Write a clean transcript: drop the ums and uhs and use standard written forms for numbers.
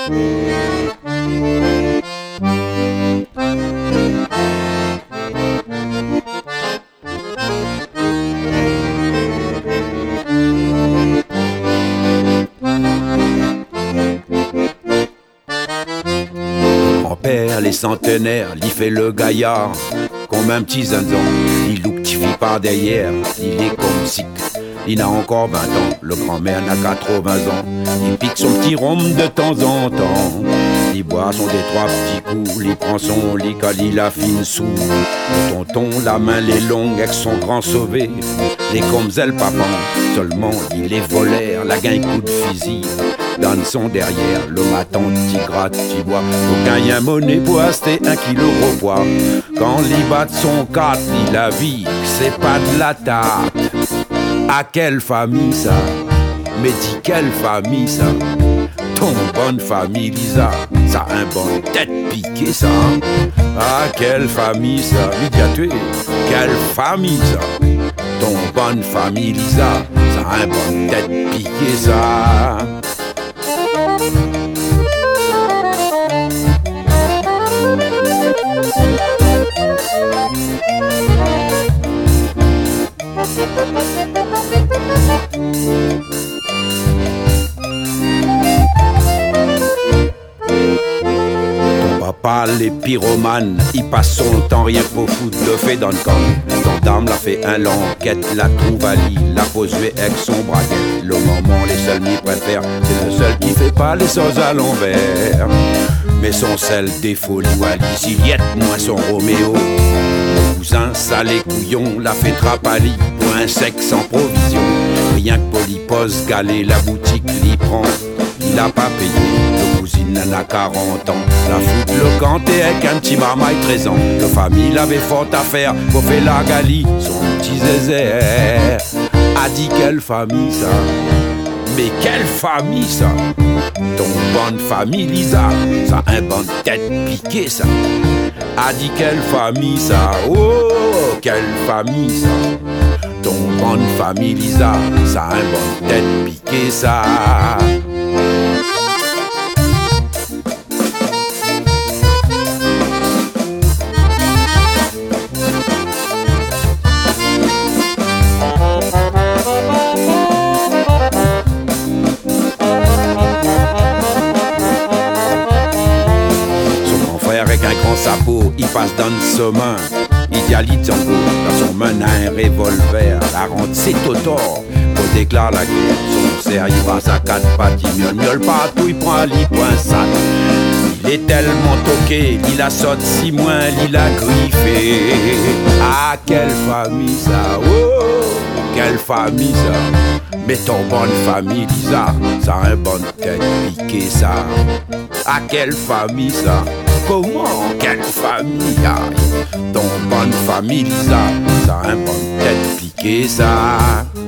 Grand-père, les centenaires, il fait le gaillard. Comme un petit zinzan, il louctifie par derrière. Il est comme sick, il a encore 20 ans. Le grand-mère n'a 80 ans. Il pique son petit rhum de temps en temps. Il boit son des trois petits coups. Il prend son lit quand il affine sous. Le tonton, la main les longue avec son grand sauvé. Les comme elle papa, seulement il est volaire. La gain coup de fusil dans son derrière. Le matin, t'y gratte, t'y bois. Aucun y a monnaie pour acheter 1 kilo au poids. Quand il bat son 4, il a vie, c'est pas de la tarte. À quelle famille ça? Mais dis quelle famille ça? Ton bonne famille Lisa, ça a un bon tête piquée ça. À quelle famille ça? Médiateur, quelle famille ça? Ton bonne famille Lisa, ça a un bon tête piquée ça. Papa, les pyromanes, il passe son temps rien pour foutre de fait dans le camp. Ton dame l'a fait un l'enquête, la trouve à lit, la pose avec son braquet. Le moment, les seuls m'y préfèrent, c'est le seul qui fait pas les choses à l'envers. Mais son seul défaut, l'Iwali, Juliette, moins son Roméo. Le cousin, salé couillon, l'a fait trapali pour un sexe sans provision. Rien que Polypose, galer la boutique, l'y prend. Il a pas payé, le cousine en a 40 ans. La fout le canté avec un petit marmaille 13 ans. La famille l'avait fort à faire pour faire la galie. Son petit zézère a dit quelle famille ça? Mais quelle famille ça? Ton bonne famille Lisa, ça a un bonne tête piquée ça. A dit quelle famille ça? Oh, quelle famille ça? Ton bonne famille Lisa, ça a un bonne tête piquée ça. Avec un grand sapot, il passe dans le sommin. Il dialite son coup, dans son main un revolver. La rente c'est au tort, pour déclare la guerre. Son cerf il passe à 4 pattes, il miaule partout, il prend un lit pour un sac. Il est tellement toqué, il a sauté si moins, il a griffé. Ah quelle famille ça, oh quelle famille ça. Mais ton bonne famille Lisa, ça a un bonne tête piquée ça. Ah quelle famille ça. Comment? Quelle famille? Ton bonne famille Lisa, ça a un bonne tête piquée ça.